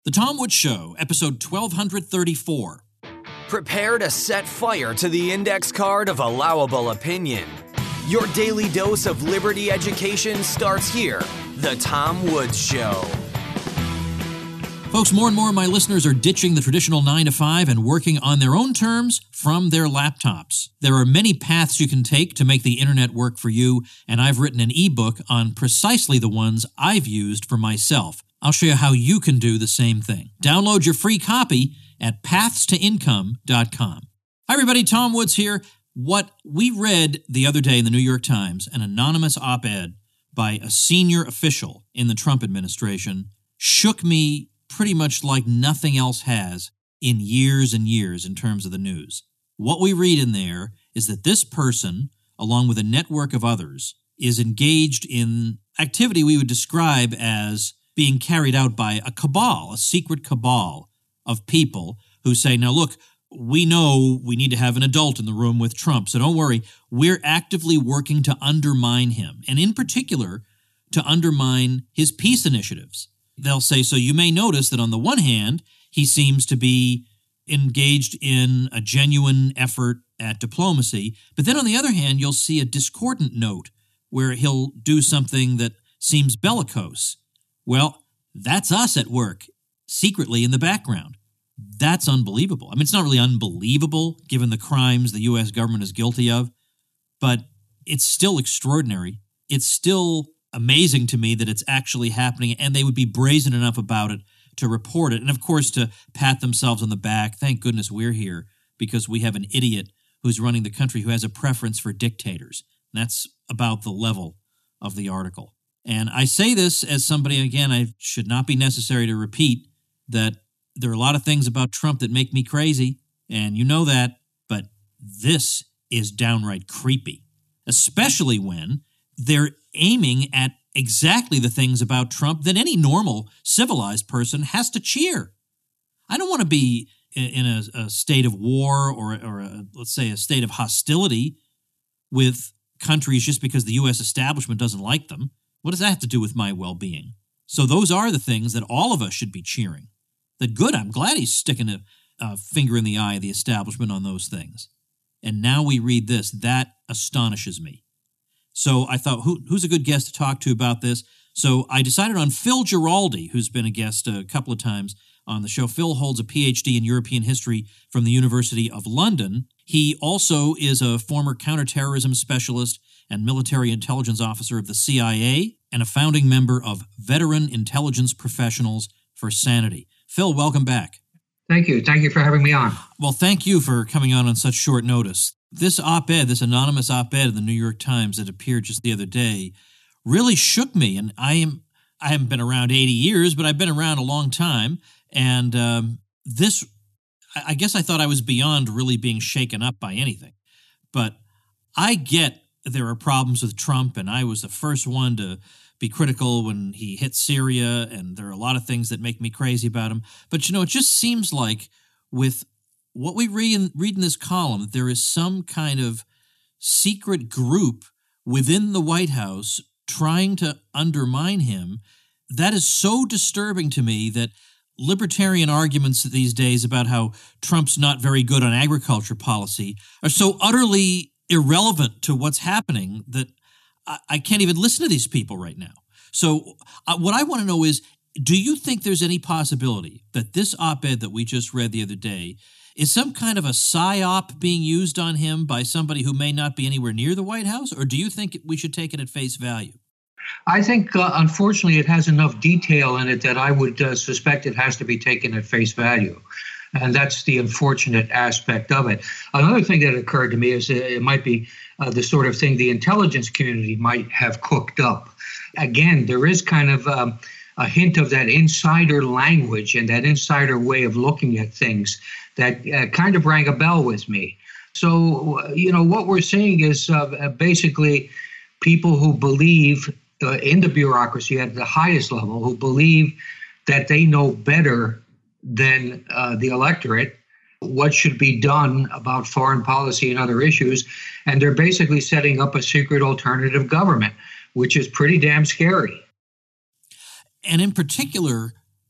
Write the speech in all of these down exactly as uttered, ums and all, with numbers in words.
The Tom Woods Show, episode twelve thirty-four. Prepare to set fire to the index card of allowable opinion. Your daily dose of liberty education starts here. The Tom Woods Show. Folks, more and more of my listeners are ditching the traditional nine to five and working on their own terms from their laptops. There are many paths you can take to make the internet work for you, and I've written an ebook on precisely the ones I've used for myself. I'll show you how you can do the same thing. Download your free copy at paths to income dot com. Hi, everybody. Tom Woods here. What we read the other day in the New York Times, an anonymous op-ed by a senior official in the Trump administration, shook me pretty much like nothing else has in years and years in terms of the news. What we read in there is that this person, along with a network of others, is engaged in activity we would describe as being carried out by a cabal, a secret cabal of people who say, now look, we know we need to have an adult in the room with Trump, so don't worry, we're actively working to undermine him, and in particular, to undermine his peace initiatives. They'll say, so you may notice that on the one hand, he seems to be engaged in a genuine effort at diplomacy, but then on the other hand, you'll see a discordant note where he'll do something that seems bellicose. Well, that's us at work, secretly in the background. That's unbelievable. I mean, it's not really unbelievable given the crimes the U S government is guilty of, but it's still extraordinary. It's still amazing to me that it's actually happening, and they would be brazen enough about it to report it. And of course, to pat themselves on the back, thank goodness we're here because we have an idiot who's running the country who has a preference for dictators. And that's about the level of the article. And I say this as somebody, again, I should not be necessary to repeat that there are a lot of things about Trump that make me crazy, and you know that, but this is downright creepy, especially when they're aiming at exactly the things about Trump that any normal, civilized person has to cheer. I don't want to be in a, a state of war or, or a, let's say, a state of hostility with countries just because the U S establishment doesn't like them. What does that have to do with my well-being? So those are the things that all of us should be cheering. That good, I'm glad he's sticking a, a finger in the eye of the establishment on those things. And now we read this. That astonishes me. So I thought, who, who's a good guest to talk to about this? So I decided on Phil Giraldi, who's been a guest a couple of times on the show. Phil holds a P H D in European history from the University of London. He also is a former counterterrorism specialist and military intelligence officer of the C I A and a founding member of Veteran Intelligence Professionals for Sanity. Phil, welcome back. Thank you. Thank you for having me on. Well, thank you for coming on on such short notice. This op-ed, this anonymous op-ed in the New York Times that appeared just the other day really shook me. And I am I haven't been around eighty years, but I've been around a long time. And um, this, I guess I thought I was beyond really being shaken up by anything. But I get there are problems with Trump, and I was the first one to be critical when he hit Syria, and there are a lot of things that make me crazy about him. But, you know, it just seems like with what we read in, read in this column, there is some kind of secret group within the White House trying to undermine him. That is so disturbing to me that libertarian arguments these days about how Trump's not very good on agriculture policy are so utterly irrelevant to what's happening that I, I can't even listen to these people right now. So uh, what I want to know is, do you think there's any possibility that this op-ed that we just read the other day is some kind of a psyop being used on him by somebody who may not be anywhere near the White House, or do you think we should take it at face value? I think, uh, unfortunately, it has enough detail in it that I would uh, suspect it has to be taken at face value. And that's the unfortunate aspect of it. Another thing that occurred to me is it might be uh, the sort of thing the intelligence community might have cooked up. Again, there is kind of um, a hint of that insider language and that insider way of looking at things that uh, kind of rang a bell with me. So, you know, what we're seeing is uh, basically people who believe uh, in the bureaucracy at the highest level, who believe that they know better than uh, the electorate what should be done about foreign policy and other issues. And they're basically setting up a secret alternative government, which is pretty damn scary. And in particular,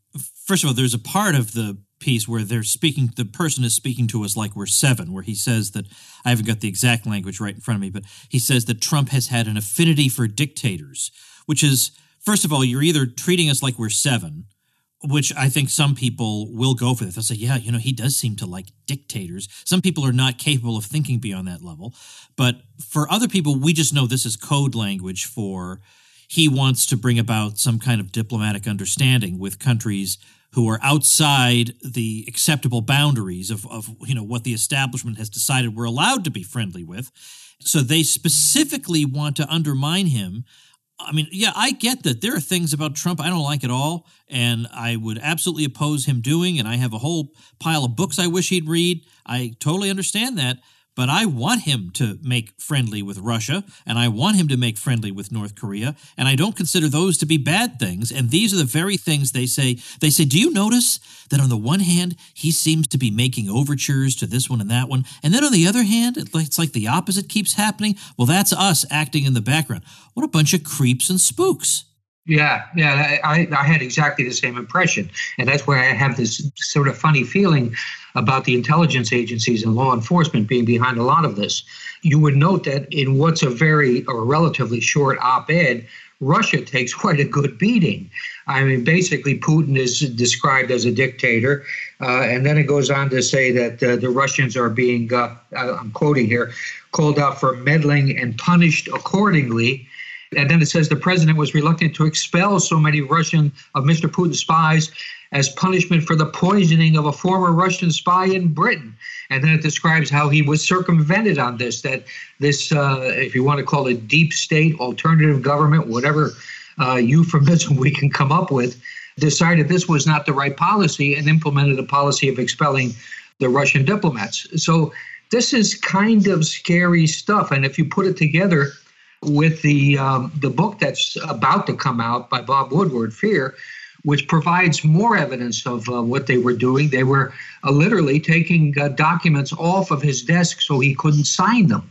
First of all, there's a part of the piece where they're speaking, the person is speaking to us like we're seven, where he says that, I haven't got the exact language right in front of me, but he says that Trump has had an affinity for dictators, which is, first of all, you're either treating us like we're seven, which I think some people will go for that. They'll say, yeah, you know, he does seem to like dictators. Some people are not capable of thinking beyond that level. But for other people, we just know this is code language for he wants to bring about some kind of diplomatic understanding with countries who are outside the acceptable boundaries of, of you know, what the establishment has decided we're allowed to be friendly with. So they specifically want to undermine him. I mean, yeah, I get that there are things about Trump I don't like at all, and I would absolutely oppose him doing, and I have a whole pile of books I wish he'd read. I totally understand that, but I want him to make friendly with Russia, and I want him to make friendly with North Korea, and I don't consider those to be bad things, and these are the very things they say. They say, do you notice that on the one hand, he seems to be making overtures to this one and that one, and then on the other hand, it's like the opposite keeps happening? Well, that's us acting in the background. What a bunch of creeps and spooks. Yeah, yeah, I, I had exactly the same impression. And that's why I have this sort of funny feeling about the intelligence agencies and law enforcement being behind a lot of this. You would note that in what's a very or relatively short op-ed, Russia takes quite a good beating. I mean, basically, Putin is described as a dictator. Uh, and then it goes on to say that uh, the Russians are being, uh, I'm quoting here, called out for meddling and punished accordingly. And then it says the president was reluctant to expel so many Russian of Mister Putin's spies as punishment for the poisoning of a former Russian spy in Britain. And then it describes how he was circumvented on this, that this, uh, if you want to call it deep state, alternative government, whatever uh, euphemism we can come up with, decided this was not the right policy and implemented a policy of expelling the Russian diplomats. So this is kind of scary stuff. And if you put it together with the um, the book that's about to come out by Bob Woodward, Fear, which provides more evidence of uh, what they were doing. They were uh, literally taking uh, documents off of his desk so he couldn't sign them.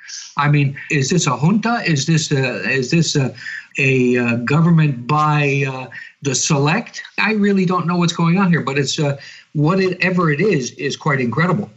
I mean, is this a junta? Is this a, is this a, a uh, government by uh, the select? I really don't know what's going on here, but it's uh, whatever it is, is quite incredible.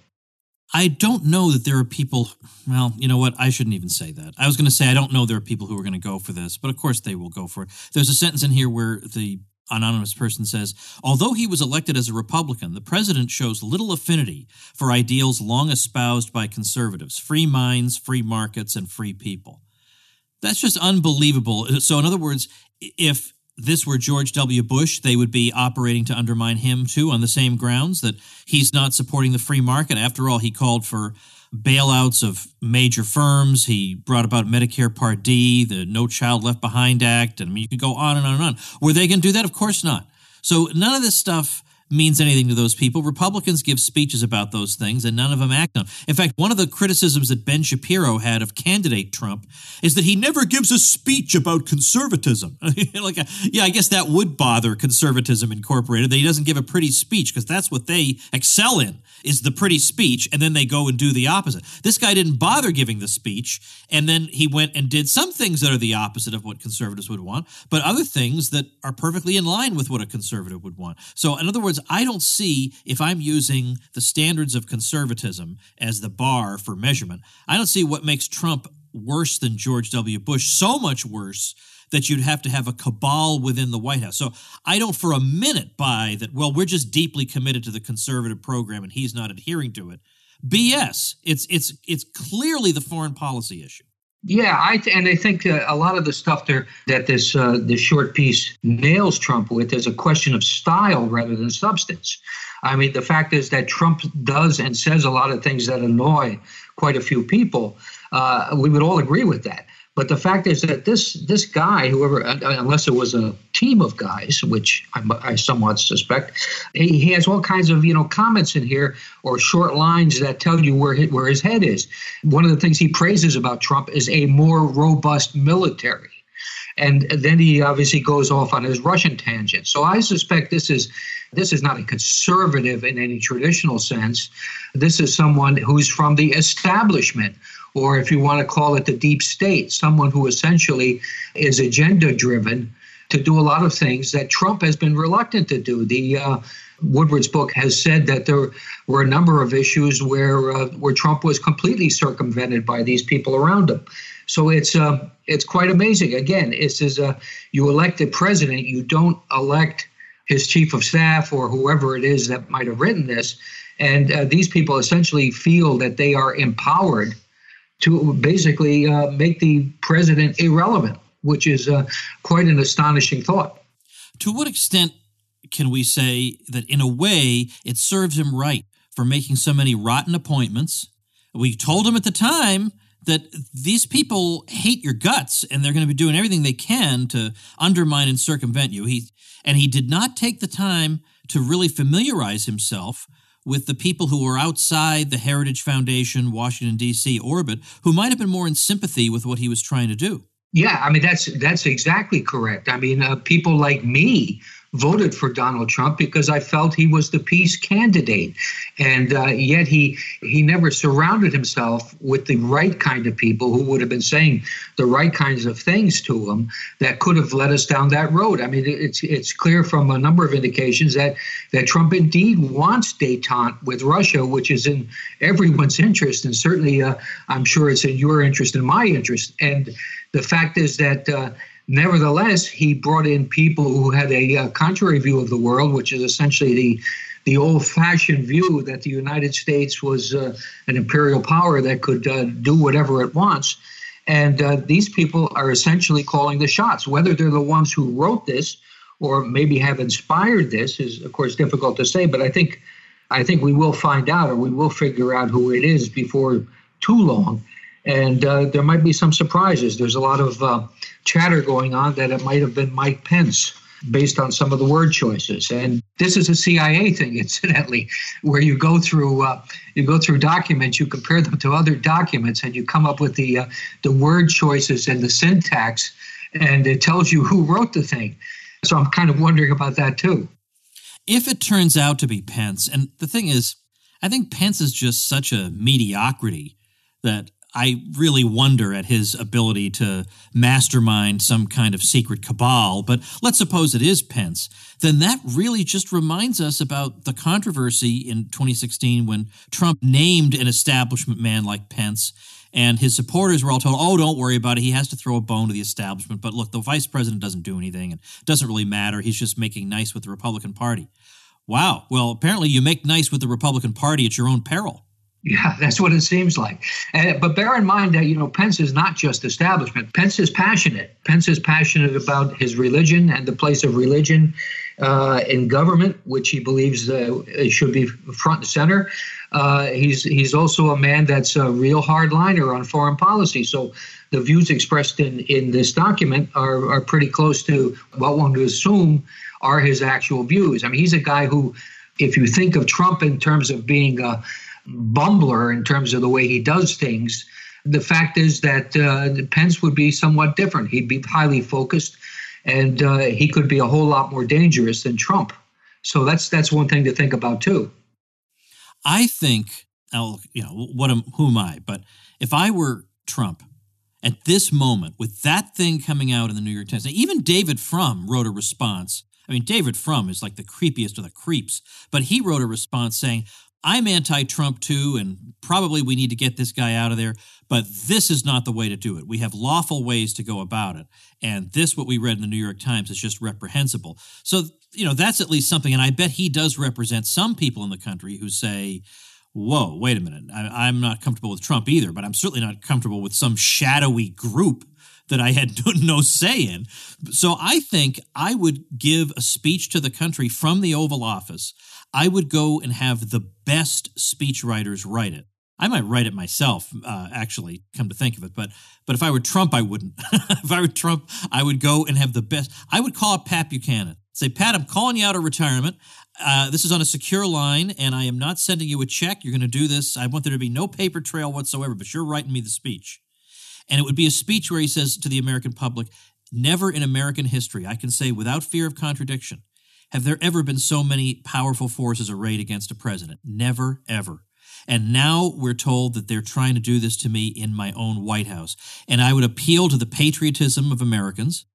I don't know that there are people, well, you know what, I shouldn't even say that. I was going to say I don't know there are people who are going to go for this, but of course they will go for it. There's a sentence in here where the anonymous person says, although he was elected as a Republican, the president shows little affinity for ideals long espoused by conservatives, free minds, free markets, and free people. That's just unbelievable. So in other words, if this were George W. Bush, they would be operating to undermine him, too, on the same grounds that he's not supporting the free market. After all, he called for bailouts of major firms. He brought about Medicare Part D, the No Child Left Behind Act. And I mean, you could go on and on and on. Were they going to do that? Of course not. So none of this stuff means anything to those people. Republicans give speeches about those things, and none of them act on them. In fact, one of the criticisms that Ben Shapiro had of candidate Trump is that he never gives a speech about conservatism. like, a, yeah, I guess that would bother Conservatism Incorporated, that he doesn't give a pretty speech, because that's what they excel in, is the pretty speech, and then they go and do the opposite. This guy didn't bother giving the speech, and then he went and did some things that are the opposite of what conservatives would want, but other things that are perfectly in line with what a conservative would want. So, in other words, I don't see, if I'm using the standards of conservatism as the bar for measurement, I don't see what makes Trump worse than George W. Bush, so much worse that you'd have to have a cabal within the White House. So I don't for a minute buy that, well, we're just deeply committed to the conservative program and he's not adhering to it. B S. It's it's it's clearly the foreign policy issue. Yeah, I th- and I think uh, a lot of the stuff there that this uh, this short piece nails Trump with is a question of style rather than substance. I mean, the fact is that Trump does and says a lot of things that annoy quite a few people. Uh, we would all agree with that. But the fact is that this this guy, whoever, unless it was a team of guys, which I, I somewhat suspect, he, he has all kinds of you know comments in here or short lines that tell you where his, where his head is. One of the things he praises about Trump is a more robust military. And then he obviously goes off on his Russian tangent. So I suspect this is this is not a conservative in any traditional sense. This is someone who's from the establishment, or if you want to call it the deep state, someone who essentially is agenda-driven to do a lot of things that Trump has been reluctant to do. The uh, Woodward's book has said that there were a number of issues where uh, where Trump was completely circumvented by these people around him. So it's uh, it's quite amazing. Again, it's as uh, you elect a president, you don't elect his chief of staff or whoever it is that might have written this. And uh, these people essentially feel that they are empowered to basically uh, make the president irrelevant, which is uh, quite an astonishing thought. To what extent can we say that in a way it serves him right for making so many rotten appointments? We told him at the time that these people hate your guts and they're going to be doing everything they can to undermine and circumvent you. He and he did not take the time to really familiarize himself with the people who were outside the Heritage Foundation, Washington, D C orbit, who might have been more in sympathy with what he was trying to do. Yeah, I mean, that's that's exactly correct. I mean, uh, people like me voted for Donald Trump because I felt he was the peace candidate. And uh, yet he he never surrounded himself with the right kind of people who would have been saying the right kinds of things to him that could have led us down that road. I mean, it's it's clear from a number of indications that, that Trump indeed wants détente with Russia, which is in everyone's interest. And certainly, uh, I'm sure it's in your interest and my interest. And the fact is that uh, nevertheless, he brought in people who had a uh, contrary view of the world, which is essentially the the old-fashioned view that the United States was uh, an imperial power that could uh, do whatever it wants. And uh, these people are essentially calling the shots. Whether they're the ones who wrote this or maybe have inspired this is, of course, difficult to say. But I think I think we will find out, or we will figure out who it is before too long. And uh, there might be some surprises. There's a lot of uh, chatter going on that it might have been Mike Pence based on some of the word choices. And this is a C I A thing, incidentally, where you go through uh, you go through documents, you compare them to other documents, and you come up with the uh, the word choices and the syntax, and it tells you who wrote the thing. So I'm kind of wondering about that, too. If it turns out to be Pence, and the thing is, I think Pence is just such a mediocrity that I really wonder at his ability to mastermind some kind of secret cabal. But let's suppose it is Pence. Then that really just reminds us about the controversy in twenty sixteen when Trump named an establishment man like Pence, and his supporters were all told, oh, don't worry about it. He has to throw a bone to the establishment. But look, the vice president doesn't do anything and it doesn't really matter. He's just making nice with the Republican Party. Wow. Well, apparently you make nice with the Republican Party at your own peril. Yeah, that's what it seems like. Uh, but bear in mind that, you know, Pence is not just establishment. Pence is passionate. Pence is passionate about his religion and the place of religion uh, in government, which he believes uh, should be front and center. Uh, he's he's also a man that's a real hardliner on foreign policy. So the views expressed in, in this document are, are pretty close to what one would assume are his actual views. I mean, he's a guy who, if you think of Trump in terms of being a bumbler in terms of the way he does things, the fact is that uh, Pence would be somewhat different. He'd be highly focused, and uh, he could be a whole lot more dangerous than Trump. So that's that's one thing to think about too. I think, I'll, you know, what am, who am I? But if I were Trump at this moment, with that thing coming out in the New York Times, now, even David Frum wrote a response. I mean, David Frum is like the creepiest of the creeps, but he wrote a response saying, I'm anti-Trump too, and probably we need to get this guy out of there, but this is not the way to do it. We have lawful ways to go about it, and this, what we read in the New York Times, is just reprehensible. So, you know, that's at least something, and I bet he does represent some people in the country who say, whoa, wait a minute, I, I'm not comfortable with Trump either, but I'm certainly not comfortable with some shadowy group that I had no say in. So I think I would give a speech to the country from the Oval Office. I would go and have the best speechwriters write it. I might write it myself, uh, actually, come to think of it. But but if I were Trump, I wouldn't. If I were Trump, I would go and have the best. I would call up Pat Buchanan. Say, Pat, I'm calling you out of retirement. Uh, this is on a secure line, and I am not sending you a check. You're going to do this. I want there to be no paper trail whatsoever, but you're writing me the speech. And it would be a speech where he says to the American public, never in American history, I can say without fear of contradiction, have there ever been so many powerful forces arrayed against a president? Never, ever. And now we're told that they're trying to do this to me in my own White House. And I would appeal to the patriotism of Americans.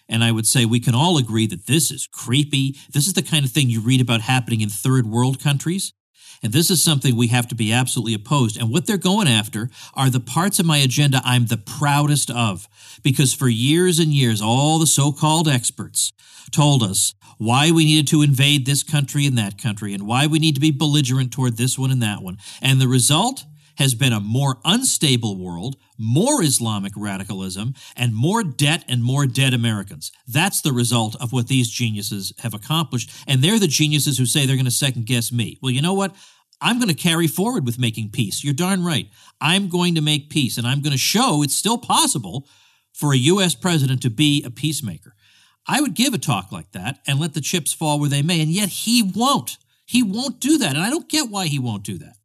And I would say we can all agree that this is creepy. This is the kind of thing you read about happening in third world countries. And this is something we have to be absolutely opposed. And what they're going after are the parts of my agenda I'm the proudest of. Because for years and years, all the so-called experts told us why we needed to invade this country and that country and why we need to be belligerent toward this one and that one. And the result has been a more unstable world, more Islamic radicalism, and more debt and more dead Americans. That's the result of what these geniuses have accomplished. And they're the geniuses who say they're going to second-guess me. Well, you know what? I'm going to carry forward with making peace. You're darn right. I'm going to make peace, and I'm going to show it's still possible for a U S president to be a peacemaker. I would give a talk like that and let the chips fall where they may, and yet he won't. He won't do that, and I don't get why he won't do that.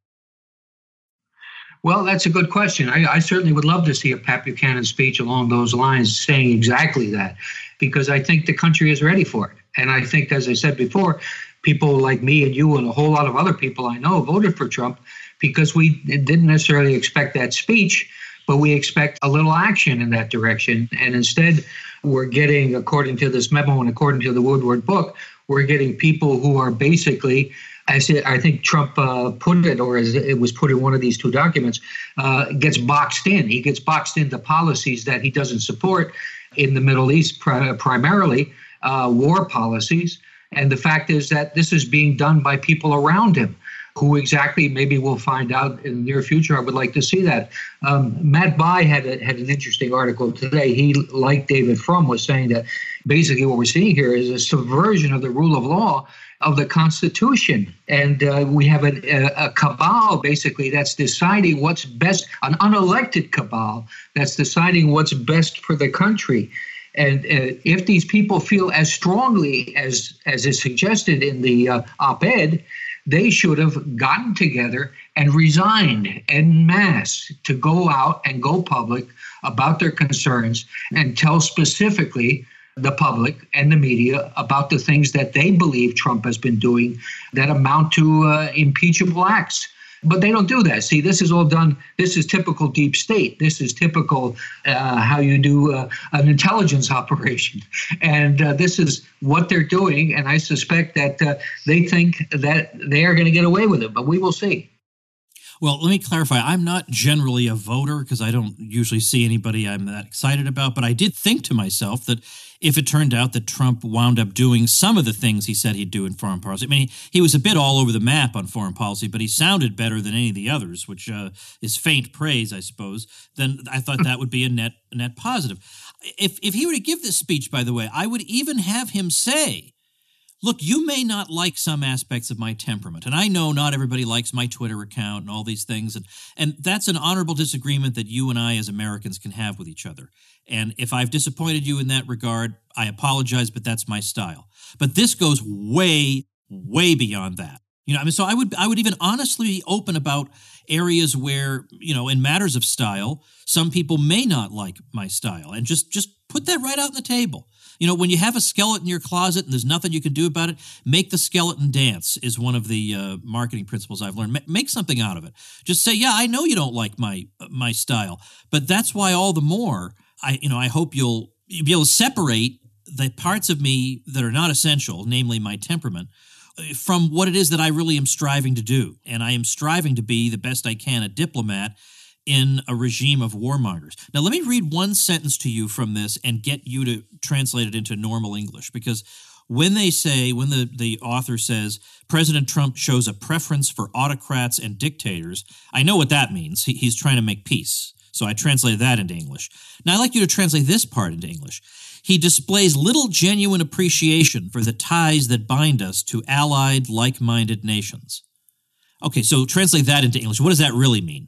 Well, that's a good question. I, I certainly would love to see a Pat Buchanan speech along those lines saying exactly that, because I think the country is ready for it. And I think, as I said before, people like me and you and a whole lot of other people I know voted for Trump because we didn't necessarily expect that speech, but we expect a little action in that direction. And instead, we're getting, according to this memo and according to the Woodward book, we're getting people who are basically, as it, I think Trump uh, put it, or as it was put in one of these two documents, uh, gets boxed in. He gets boxed into policies that he doesn't support in the Middle East, pri- primarily uh, war policies. And the fact is that this is being done by people around him. Who exactly, maybe we'll find out in the near future. I would like to see that. Um, Matt Bai had a, had an interesting article today. He, like David Frum, was saying that basically what we're seeing here is a subversion of the rule of law of the Constitution. And uh, we have a, a, a cabal, basically, that's deciding what's best, an unelected cabal that's deciding what's best for the country. And uh, if these people feel as strongly as, as is suggested in the uh, op-ed, they should have gotten together and resigned en masse to go out and go public about their concerns and tell specifically the public and the media about the things that they believe Trump has been doing that amount to uh, impeachable acts. But they don't do that. See, this is all done. This is typical deep state. This is typical uh, how you do uh, an intelligence operation. And uh, this is what they're doing. And I suspect that uh, they think that they are going to get away with it. But we will see. Well, let me clarify. I'm not generally a voter because I don't usually see anybody I'm that excited about. But I did think to myself that if it turned out that Trump wound up doing some of the things he said he'd do in foreign policy, I mean, he, he was a bit all over the map on foreign policy, but he sounded better than any of the others, which uh, is faint praise, I suppose, then I thought that would be a net a net positive. If, if he were to give this speech, by the way, I would even have him say, look, you may not like some aspects of my temperament, and I know not everybody likes my Twitter account and all these things, and, and that's an honorable disagreement that you and I as Americans can have with each other. And if I've disappointed you in that regard, I apologize, but that's my style. But this goes way, way beyond that. You know, I mean, so I would I would even honestly be open about areas where, you know, in matters of style, some people may not like my style, and just just put that right out on the table. You know, when you have a skeleton in your closet and there's nothing you can do about it, make the skeleton dance is one of the uh, marketing principles I've learned. Make something out of it. Just say, yeah, I know you don't like my my style, but that's why all the more I, you know, I hope you'll, you'll be able to separate the parts of me that are not essential, namely my temperament, from what it is that I really am striving to do. And I am striving to be the best I can a diplomat in a regime of warmongers. Now, let me read one sentence to you from this and get you to translate it into normal English, because when they say, when the, the author says, President Trump shows a preference for autocrats and dictators, I know what that means. He, he's trying to make peace. So I translated that into English. Now, I'd like you to translate this part into English. He displays little genuine appreciation for the ties that bind us to allied, like-minded nations. Okay, so translate that into English. What does that really mean?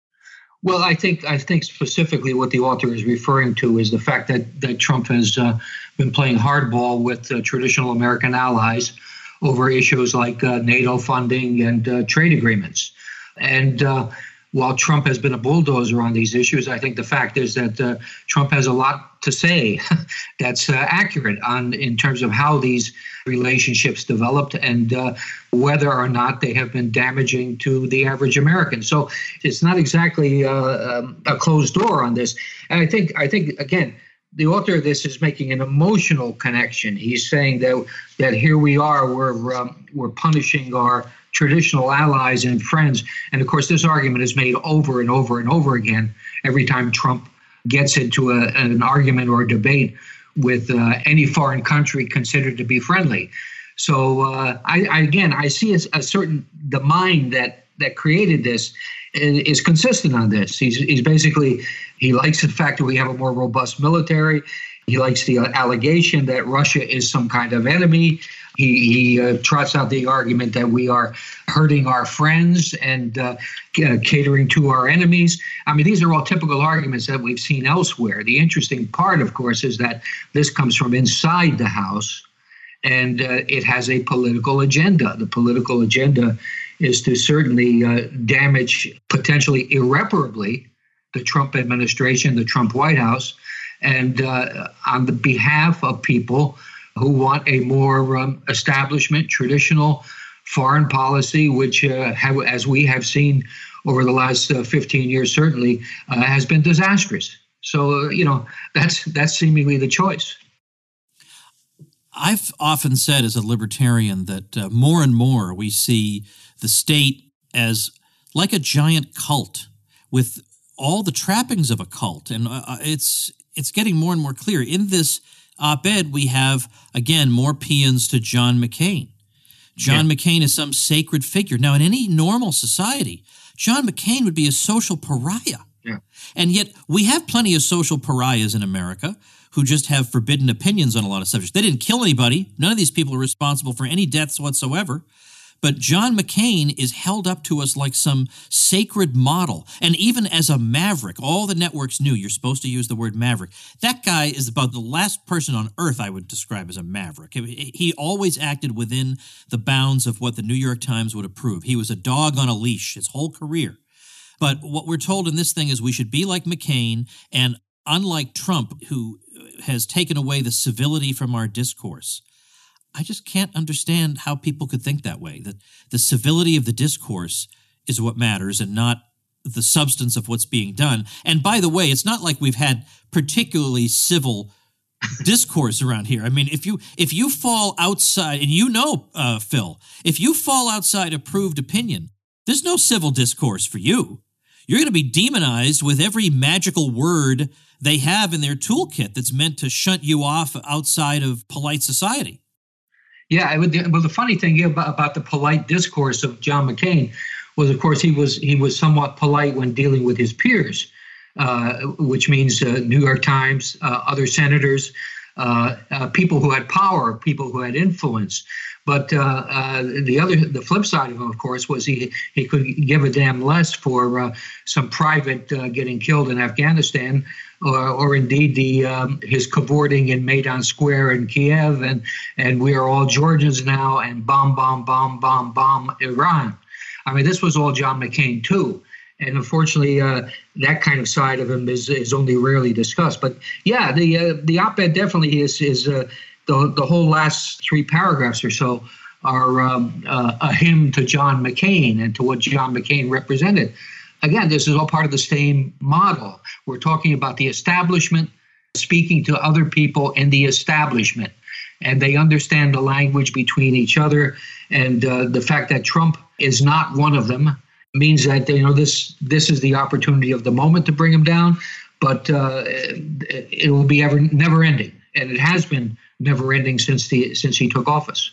Well, I think I think specifically what the author is referring to is the fact that, that Trump has uh, been playing hardball with uh, traditional American allies over issues like uh, NATO funding and uh, trade agreements. And uh, while Trump has been a bulldozer on these issues, I think the fact is that uh, Trump has a lot to say that's uh, accurate on in terms of how these relationships developed and uh, whether or not they have been damaging to the average American. So it's not exactly uh, um, a closed door on this. And I think, I think again, the author of this is making an emotional connection. He's saying that that here we are, we're um, we're punishing our traditional allies and friends. And of course, this argument is made over and over and over again every time Trump gets into a, an argument or a debate with uh, any foreign country considered to be friendly. So uh, I, I again, I see a, a certain the mind that that created this is consistent on this. He's he's basically he likes the fact that we have a more robust military. He likes the allegation that Russia is some kind of enemy. He, he uh, trots out the argument that we are hurting our friends and uh, catering to our enemies. I mean, these are all typical arguments that we've seen elsewhere. The interesting part, of course, is that this comes from inside the House, and uh, it has a political agenda. The political agenda is to certainly uh, damage potentially irreparably the Trump administration, the Trump White House, and uh, on the behalf of people who want a more um, establishment, traditional foreign policy, which, uh, have, as we have seen over the last uh, fifteen years, certainly uh, has been disastrous. So, uh, you know, that's that's seemingly the choice. I've often said as a libertarian that uh, more and more we see the state as like a giant cult with all the trappings of a cult. And uh, it's it's getting more and more clear. In this op-ed, we have, again, more paeans to John McCain. John yeah. McCain is some sacred figure. Now, in any normal society, John McCain would be a social pariah. Yeah. And yet we have plenty of social pariahs in America who just have forbidden opinions on a lot of subjects. They didn't kill anybody. None of these people are responsible for any deaths whatsoever. But John McCain is held up to us like some sacred model. And even as a maverick, all the networks knew you're supposed to use the word maverick. That guy is about the last person on earth I would describe as a maverick. He always acted within the bounds of what the New York Times would approve. He was a dog on a leash his whole career. But what we're told in this thing is we should be like McCain, and unlike Trump, who has taken away the civility from our discourse. I just can't understand how people could think that way, that the civility of the discourse is what matters and not the substance of what's being done. And by the way, it's not like we've had particularly civil discourse around here. I mean, if you if you fall outside, and you know, uh, Phil, if you fall outside approved opinion, there's no civil discourse for you. You're going to be demonized with every magical word they have in their toolkit that's meant to shunt you off outside of polite society. Yeah, it would, well, the funny thing about, about the polite discourse of John McCain was, of course, he was he was somewhat polite when dealing with his peers, uh, which means uh, New York Times, uh, other senators, uh, uh, people who had power, people who had influence. But uh, uh, the other, the flip side of him, of course, was he he could give a damn less for uh, some private uh, getting killed in Afghanistan, or, or indeed the um, his cavorting in Maidan Square in Kiev, and and we are all Georgians now, and bomb, bomb, bomb, bomb, bomb Iran. I mean, this was all John McCain too, and unfortunately, uh, that kind of side of him is is only rarely discussed. But yeah, the uh, the op-ed definitely is is. Uh, The, the whole last three paragraphs or so are um, uh, a hymn to John McCain and to what John McCain represented. Again, this is all part of the same model. We're talking about the establishment speaking to other people in the establishment, and they understand the language between each other. And uh, the fact that Trump is not one of them means that, you know, this this is the opportunity of the moment to bring him down, but uh, it will be ever never ending, and it has been never ending since the since he took office.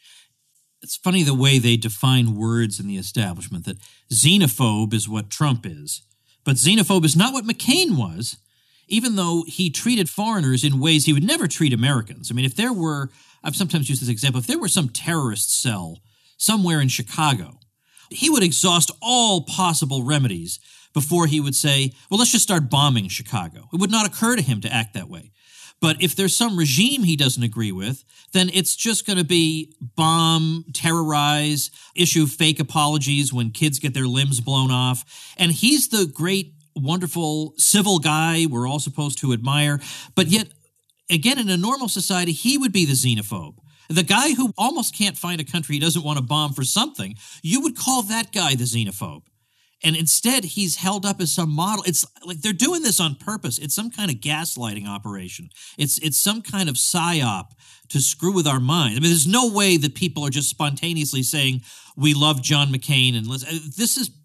It's funny the way they define words in the establishment, that xenophobe is what Trump is, but xenophobe is not what McCain was, even though he treated foreigners in ways he would never treat Americans. I mean, if there were, I've sometimes used this example, if there were some terrorist cell somewhere in Chicago, he would exhaust all possible remedies before he would say, well, let's just start bombing Chicago. It would not occur to him to act that way. But if there's some regime he doesn't agree with, then it's just going to be bomb, terrorize, issue fake apologies when kids get their limbs blown off. And he's the great, wonderful, civil guy we're all supposed to admire. But yet, again, in a normal society, he would be the xenophobe. The guy who almost can't find a country he doesn't want to bomb for something, you would call that guy the xenophobe. And instead, he's held up as some model. It's like they're doing this on purpose. It's some kind of gaslighting operation. It's it's some kind of psyop to screw with our minds. I mean, there's no way that people are just spontaneously saying, we love John McCain. And let's, this is,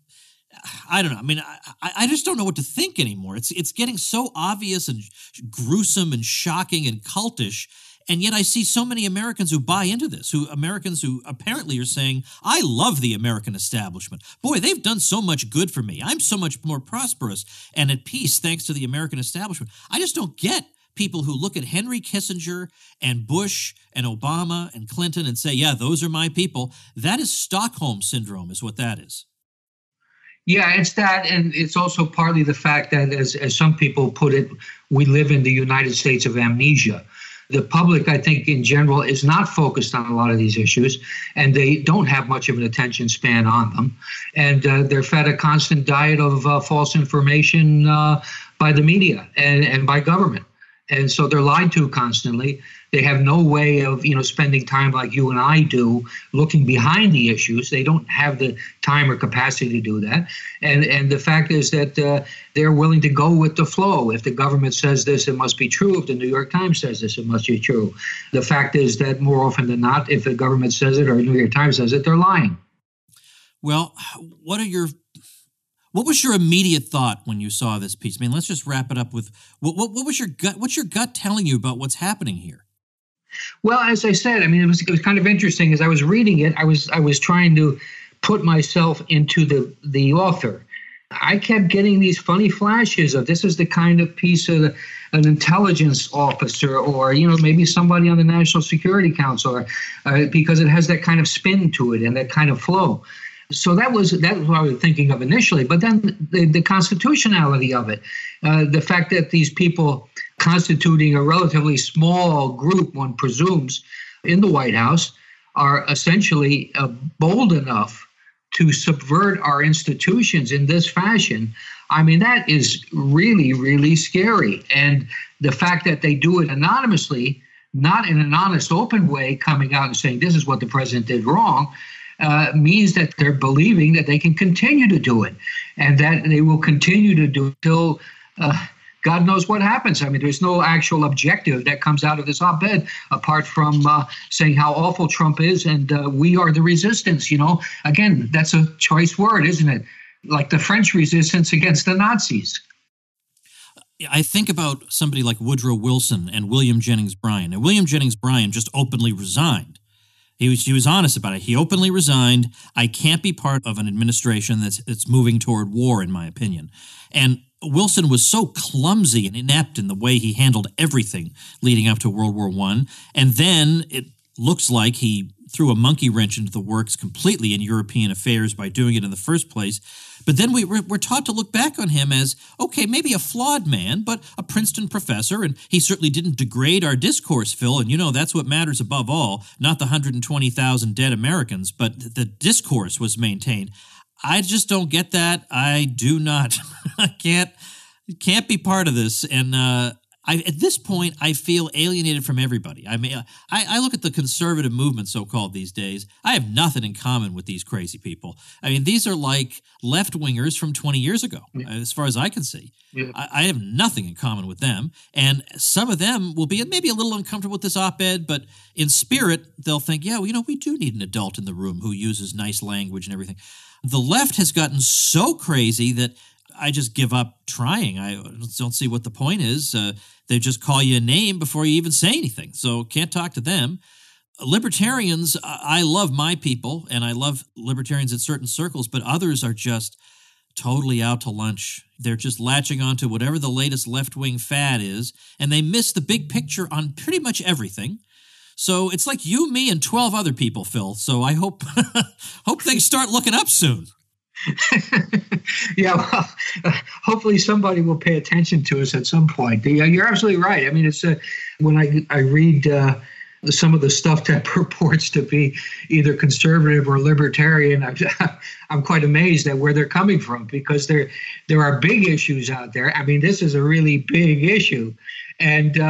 I don't know. I mean, I, I just don't know what to think anymore. It's it's getting so obvious and gruesome and shocking and cultish. And yet I see so many Americans who buy into this, who Americans who apparently are saying, I love the American establishment. Boy, they've done so much good for me. I'm so much more prosperous and at peace thanks to the American establishment. I just don't get people who look at Henry Kissinger and Bush and Obama and Clinton and say, yeah, those are my people. That is Stockholm Syndrome is what that is. Yeah, it's that. And it's also partly the fact that, as, as some people put it, we live in the United States of amnesia. The public, I think, in general, is not focused on a lot of these issues, and they don't have much of an attention span on them. And uh, they're fed a constant diet of uh, false information uh, by the media and, and by government. And so they're lied to constantly. They have no way of, you know, spending time like you and I do, looking behind the issues. They don't have the time or capacity to do that. And and the fact is that uh, they're willing to go with the flow. If the government says this, it must be true. If the New York Times says this, it must be true. The fact is that more often than not, if the government says it or the New York Times says it, they're lying. Well, what are your What was your immediate thought when you saw this piece? I mean, let's just wrap it up with what, what, what was your gut? What's your gut telling you about what's happening here? Well, as I said, I mean, it was it was kind of interesting. As I was reading it, I was I was trying to put myself into the the author. I kept getting these funny flashes of this is the kind of piece of the, an intelligence officer, or you know, maybe somebody on the National Security Council, or, uh, because it has that kind of spin to it and that kind of flow. So that was that was what I was thinking of initially. But then the, the constitutionality of it, uh, the fact that these people constituting a relatively small group, one presumes, in the White House, are essentially uh, bold enough to subvert our institutions in this fashion. I mean, that is really, really scary. And the fact that they do it anonymously, not in an honest, open way, coming out and saying this is what the president did wrong, Uh, means that they're believing that they can continue to do it, and that they will continue to do it till uh, God knows what happens. I mean, there's no actual objective that comes out of this op-ed apart from uh, saying how awful Trump is, and uh, we are the resistance. You know, again, that's a choice word, isn't it? Like the French resistance against the Nazis. I think about somebody like Woodrow Wilson and William Jennings Bryan. And William Jennings Bryan just openly resigned. He was he was honest about it. He openly resigned. I can't be part of an administration that's that's moving toward war, in my opinion. And Wilson was so clumsy and inept in the way he handled everything leading up to World War One. And then it looks like he threw a monkey wrench into the works completely in European affairs by doing it in the first place. But then we were, we're taught to look back on him as, okay, maybe a flawed man, but a Princeton professor, and he certainly didn't degrade our discourse, Phil, and you know that's what matters above all, not the one hundred twenty thousand dead Americans, but the discourse was maintained. I just don't get that. I do not. I can't can't be part of this, and uh, I, at this point, I feel alienated from everybody. I mean, I, I look at the conservative movement, so-called these days. I have nothing in common with these crazy people. I mean, these are like left-wingers from twenty years ago, yeah. as far as I can see. Yeah. I, I have nothing in common with them. And some of them will be maybe a little uncomfortable with this op-ed, but in spirit, they'll think, yeah, well, you know, we do need an adult in the room who uses nice language and everything. The left has gotten so crazy that I just give up trying. I don't see what the point is. Uh, they just call you a name before you even say anything. So can't talk to them. Libertarians, I love my people, and I love libertarians in certain circles, but others are just totally out to lunch. They're just latching on to whatever the latest left-wing fad is, and they miss the big picture on pretty much everything. So it's like you, me, and twelve other people, Phil. So I hope hope things start looking up soon. yeah, well, uh, hopefully somebody will pay attention to us at some point. The, uh, you're absolutely right. I mean, it's uh, when I I read uh, some of the stuff that purports to be either conservative or libertarian, I'm, I'm quite amazed at where they're coming from, because there there are big issues out there. I mean, this is a really big issue, and uh,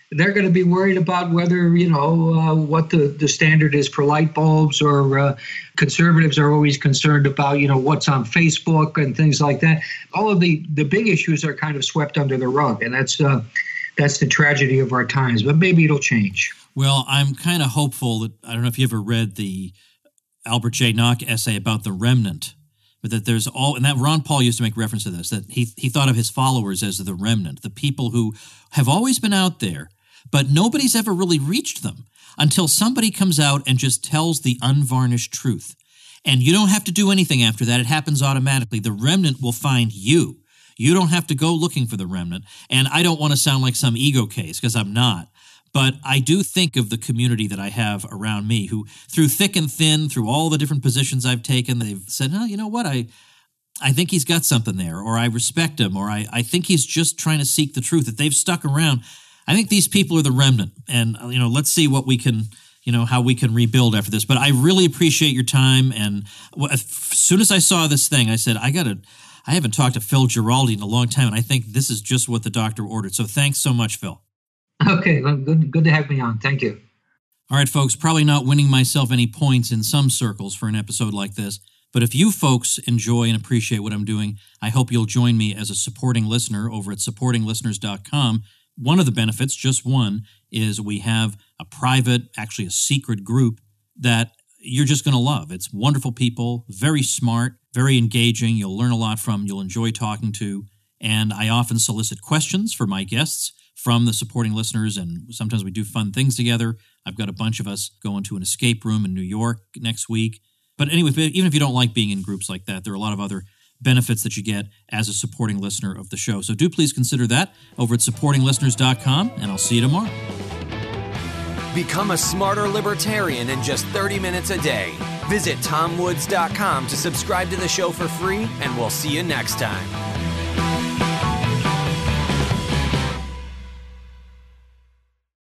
they're going to be worried about whether, you know, uh, what the, the standard is for light bulbs, or uh, conservatives are always concerned about, you know, what's on Facebook and things like that. All of the, the big issues are kind of swept under the rug, and that's uh, that's the tragedy of our times. But maybe it'll change. Well, I'm kind of hopeful that, I don't know if you ever read the Albert J. Nock essay about the remnant, but that there's all, and that Ron Paul used to make reference to this, that he he thought of his followers as the remnant, the people who have always been out there, but nobody's ever really reached them until somebody comes out and just tells the unvarnished truth. And you don't have to do anything after that. It happens automatically. The remnant will find you. You don't have to go looking for the remnant. And I don't want to sound like some ego case, because I'm not. But I do think of the community that I have around me who, through thick and thin, through all the different positions I've taken, they've said, oh, you know what, I I think he's got something there, or I respect him, or I, I think he's just trying to seek the truth, that they've stuck around. I think these people are the remnant, and, you know, let's see what we can, you know, how we can rebuild after this. But I really appreciate your time, and as soon as I saw this thing, I said, I got to, I haven't talked to Phil Giraldi in a long time, and I think this is just what the doctor ordered. So thanks so much, Phil. Okay, well, good, good to have me on. Thank you. All right, folks, probably not winning myself any points in some circles for an episode like this, but if you folks enjoy and appreciate what I'm doing, I hope you'll join me as a supporting listener over at supporting listeners dot com. One of the benefits, just one, is we have a private, actually a secret group that you're just going to love. It's wonderful people, very smart, very engaging. You'll learn a lot from, you'll enjoy talking to, and I often solicit questions for my guests from the supporting listeners, and sometimes we do fun things together. I've got a bunch of us going to an escape room in New York next week. But anyway, even if you don't like being in groups like that, there are a lot of other benefits that you get as a supporting listener of the show. So do please consider that over at supporting listeners dot com, and I'll see you tomorrow. Become a smarter libertarian in just thirty minutes a day. Visit tom woods dot com to subscribe to the show for free, and we'll see you next time.